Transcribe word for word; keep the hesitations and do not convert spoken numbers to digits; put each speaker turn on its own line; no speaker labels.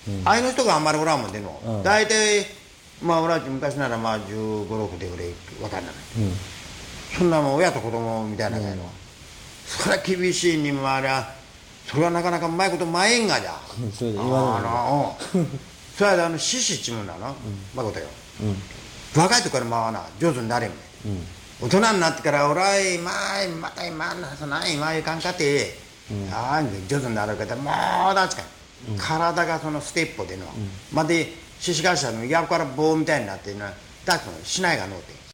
ああいう人があんまりおらんもんでの大体まあ俺は昔ならまあじゅうご、ろくで俺分かんないそんなもん親と子供みたいな感じのそれは厳しいにもありゃそれはなかなかうまいことまえんがじゃ
それで言わ
あのそれはあの獅子っちゅうもんなのまことよ若い時からまあな上手になれん大人になってから俺はまあまた今そんな今いかんかってああ上手になるけどもうだちか体がそのステップでのまで獅子頭のやるから棒みたいになってなだってしないがのうて